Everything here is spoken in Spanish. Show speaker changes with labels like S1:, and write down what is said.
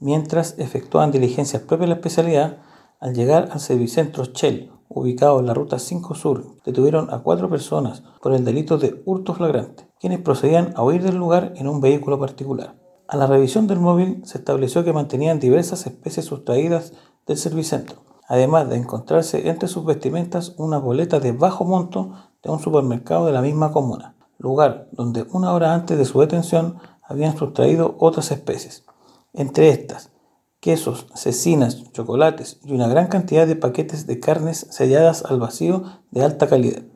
S1: Mientras efectuaban diligencias propias de la especialidad, al llegar al servicentro Shell, ubicado en la ruta 5 Sur, detuvieron a 4 personas por el delito de hurto flagrante, quienes procedían a huir del lugar en un vehículo particular. A la revisión del móvil se estableció que mantenían diversas especies sustraídas del servicentro, además de encontrarse entre sus vestimentas una boleta de bajo monto de un supermercado de la misma comuna, lugar donde una hora antes de su detención habían sustraído otras especies, entre estas quesos, cecinas, chocolates y una gran cantidad de paquetes de carnes selladas al vacío de alta calidad.